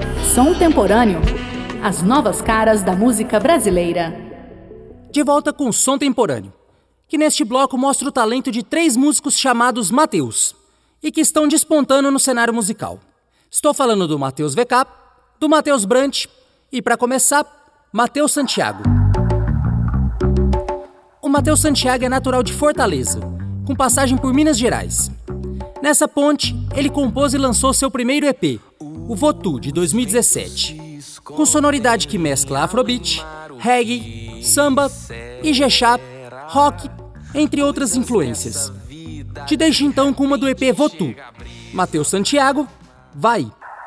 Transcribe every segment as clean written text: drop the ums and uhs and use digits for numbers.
Som Temporâneo. As novas caras da música brasileira. De volta com Som Temporâneo, que neste bloco mostra o talento de 3 músicos chamados Mateus e que estão despontando no cenário musical. Estou falando do Matheus VK, do Matheus Brant e, para começar, Matheus Santiago. O Matheus Santiago é natural de Fortaleza, com passagem por Minas Gerais. Nessa ponte, ele compôs e lançou seu primeiro EP, o Votu, de 2017, com sonoridade que mescla afrobeat, reggae, samba, ijexá, rock, entre outras influências. Te deixo então com uma do EP Votu. Matheus Santiago, vai!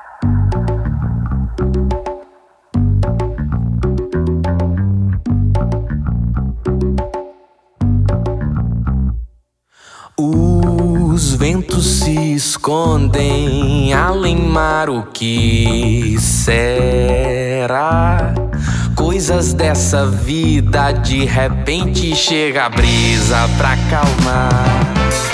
Os ventos se escondem além mar, o que será? Coisas dessa vida, de repente chega a brisa pra acalmar.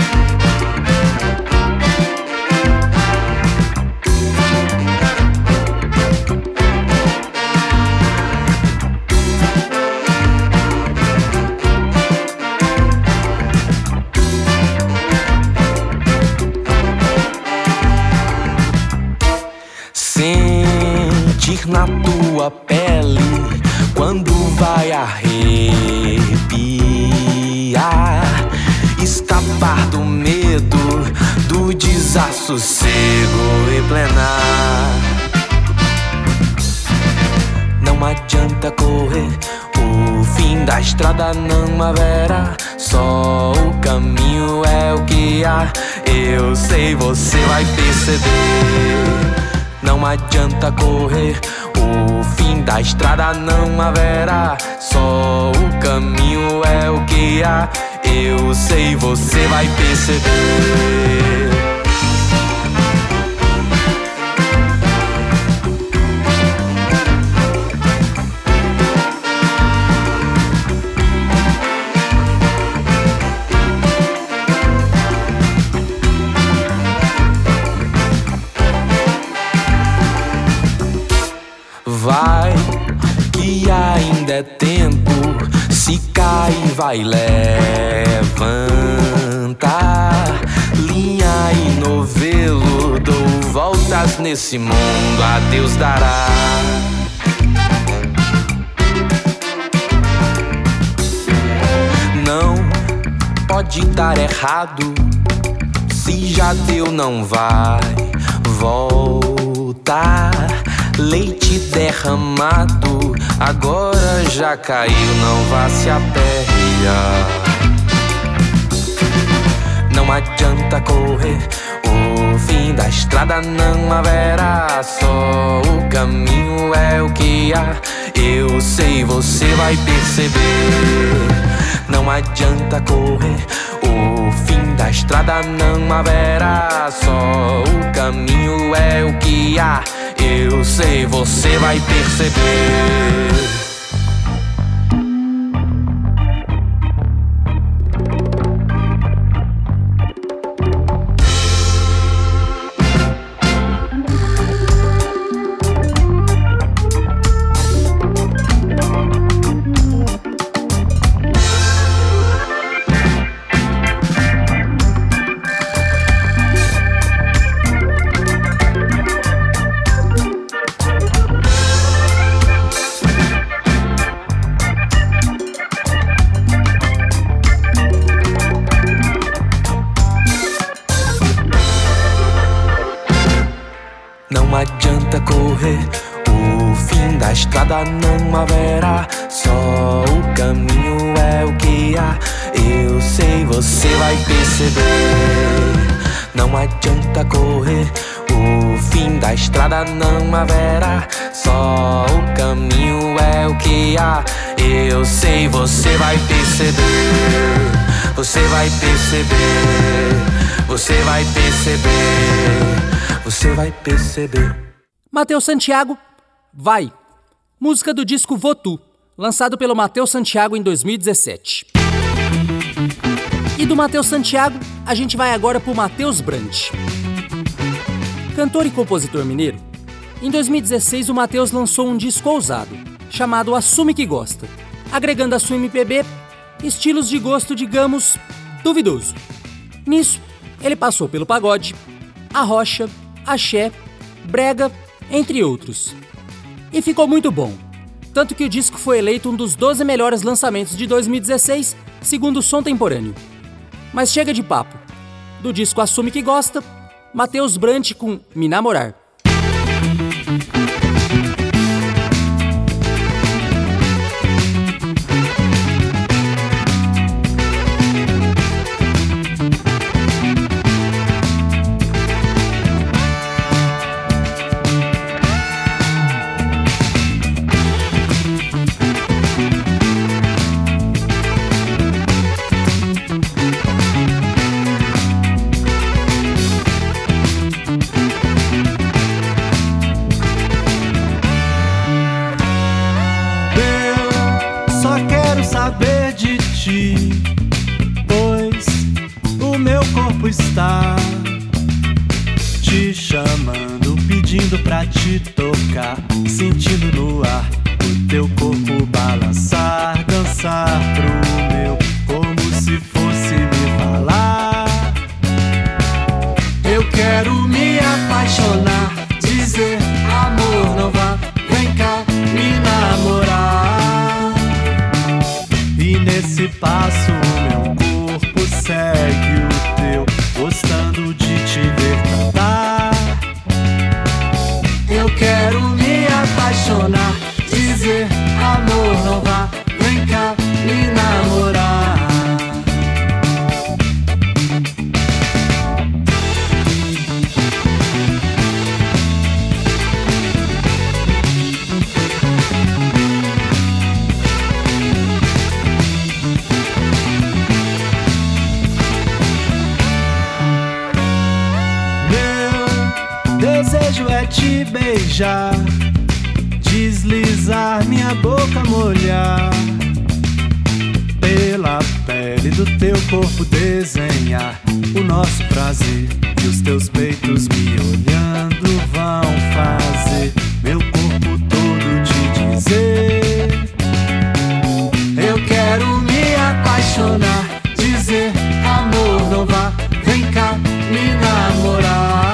Sentir na tua pele quando vai arrepiar, escapar do medo, do desassossego e plenar. Não adianta correr, o fim da estrada não haverá, só o caminho é o que há. Eu sei, você vai perceber. Não adianta correr, o fim da estrada não haverá, só o caminho é o que há. Eu sei, você vai perceber. Vai, que ainda é tempo, se cair vai levantar. Linha e novelo, dou voltas nesse mundo, a Deus dará. Não pode dar errado, se já deu não vai voltar. Leite derramado, agora já caiu, não vá se aperrear. Não adianta correr, o fim da estrada não haverá, só o caminho é o que há. Eu sei, você vai perceber. Não adianta correr, o fim da estrada não haverá, só o caminho é o que há. Eu sei, você vai perceber. Não adianta correr, o fim da estrada não haverá, só o caminho é o que há. Eu sei, você vai perceber. Não adianta correr, o fim da estrada não haverá, só o caminho é o que há. Eu sei, você vai perceber. Você vai perceber. Você vai perceber. Você vai perceber. Matheus Santiago, vai! Música do disco Votu, lançado pelo Matheus Santiago em 2017. E do Matheus Santiago, a gente vai agora pro Matheus Brant. Cantor e compositor mineiro, Em 2016, o Matheus lançou um disco ousado, chamado Assume Que Gosta, agregando à sua MPB estilos de gosto, digamos, duvidoso. Nisso, ele passou pelo pagode, arrocha, axé, brega, entre outros. E ficou muito bom, tanto que o disco foi eleito um dos 12 melhores lançamentos de 2016, segundo o Som Temporâneo. Mas chega de papo. Do disco Assume Que Gosta, Matheus Brant com Me Namorar. Saber de ti, pois o meu corpo está te chamando, pedindo pra te tocar, sentindo no ar o teu corpo balançar, dançar pro meu, como se fosse me falar. Eu quero me apaixonar, dizer amor, não vá, vem cá me namorar. E nesse passo meu corpo segue o teu, gostando de te ver cantar. Eu quero me apaixonar, dizer amor, não vá, vem cá me namorar. Desejo é te beijar, deslizar minha boca, molhar pela pele do teu corpo, desenhar o nosso prazer. E os teus peitos me olhando vão fazer meu corpo todo te dizer. Eu quero me apaixonar, dizer amor, não vá, vem cá me namorar.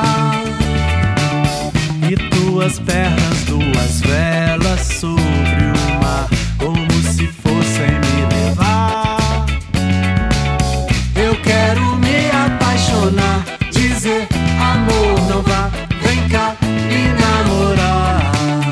E tuas pernas, duas velas sobre o mar, como se fossem me levar. Eu quero me apaixonar, dizer amor, não vá, vem cá me namorar.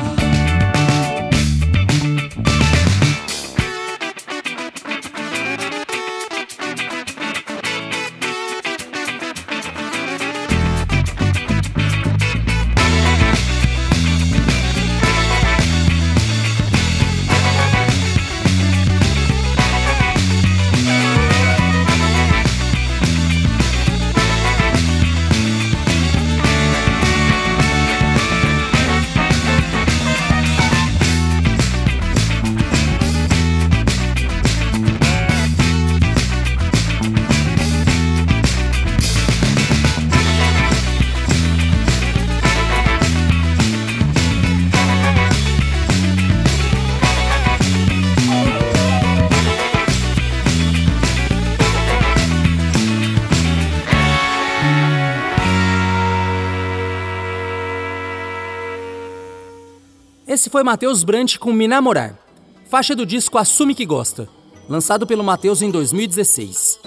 Esse foi Matheus Brant com Me Namorar, faixa do disco Assume Que Gosta, lançado pelo Matheus em 2016.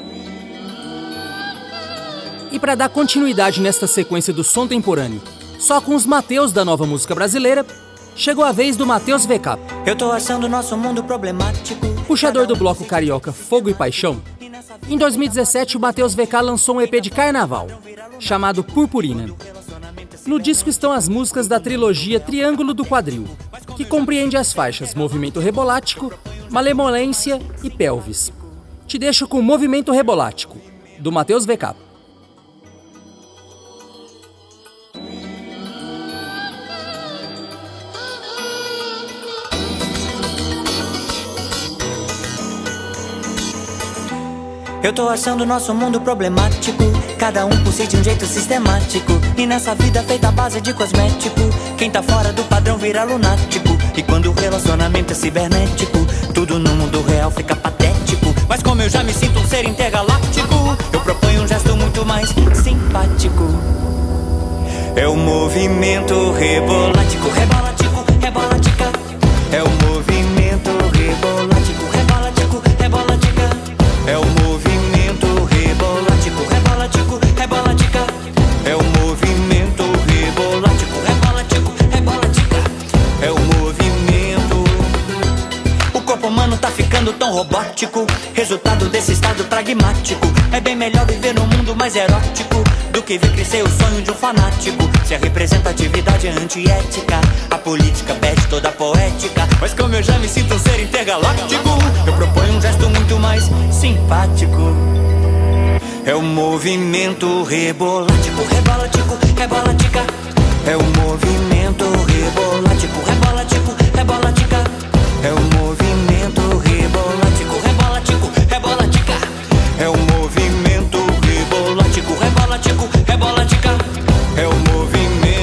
E para dar continuidade nesta sequência do Som Temporâneo, só com os Matheus da nova música brasileira, chegou a vez do Matheus VK. Eu tô achando nosso mundo problemático. Puxador do bloco carioca Fogo e Paixão, em 2017 o Matheus VK lançou um EP de carnaval, chamado Purpurina. No disco estão as músicas da trilogia Triângulo do Quadril, que compreende as faixas Movimento Rebolático, Malemolência e Pelvis. Te deixo com Movimento Rebolático, do Matheus VK. Eu tô achando nosso mundo problemático, cada um por si de um jeito sistemático. E nessa vida feita à base de cosmético, quem tá fora do padrão vira lunático. E quando o relacionamento é cibernético, tudo no mundo real fica patético. Mas como eu já me sinto um ser intergaláctico, eu proponho um gesto muito mais simpático. É o movimento rebolático, rebolatico, rebolatica. É o movimento rebolático, rebolatico, rebolatica. É o movimento rebolático, rebolatico, rebolatica. É o movimento rebolático, rebolatico, rebolatica. É o movimento. O corpo humano tá ficando tão robótico, resultado desse estado pragmático. É bem melhor viver num mundo mais erótico do que ver crescer o sonho de um fanático. Se a representatividade é antiética, a política perde toda a poética. Mas como eu já me sinto um ser intergaláctico, eu proponho um gesto muito mais simpático. É o movimento rebolático, rebolatico, rebolatica. É o movimento rebolático, rebolatico, rebolatica. É o movimento rebolático, rebolatico, rebolatica. É o movimento rebolático, rebolatico, rebolatica. É o movimento.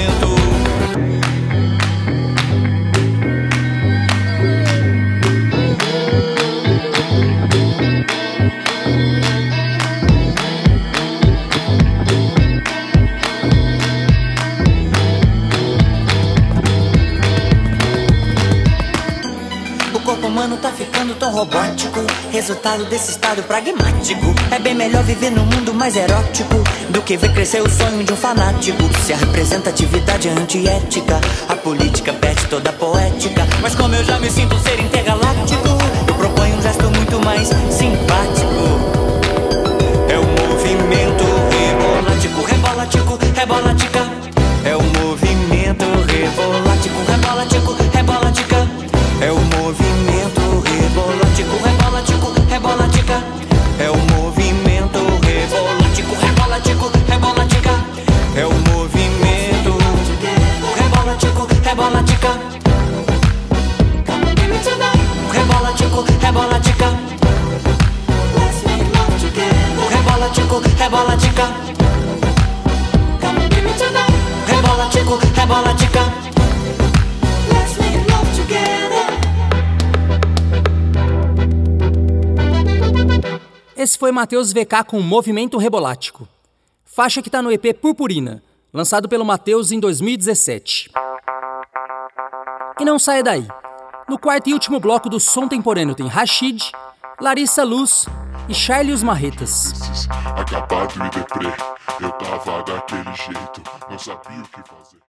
O corpo humano tá ficando tão robótico, resultado desse estado pragmático. É bem melhor viver num mundo mais erótico do que ver crescer o sonho de um fanático. Se a representatividade é antiética, a política perde toda a poética. Mas como eu já me sinto um ser intergaláctico, eu proponho um gesto muito mais simpático. É o movimento rebolático, rebolatico, rebolatica. É o movimento rebolático, rebolatico, rebolatica. É o movimento rebolatico, rebolatico, rebolatica. É o movimento rebolatico, rebolatico, rebolatica. É o movimento rebolatico, rebolatica. Rebolatico, rebolatica. Rebolatico, rebolatica. Rebolatico, rebolatica. Esse foi Matheus VK com Movimento Rebolático, faixa que tá no EP Purpurina, lançado pelo Matheus em 2017. E não saia daí. No quarto e último bloco do Som Temporâneo tem Rashid, Larissa Luz e Charlie os Marretas. Acabado e deprê, eu tava daquele jeito, não sabia o que fazer.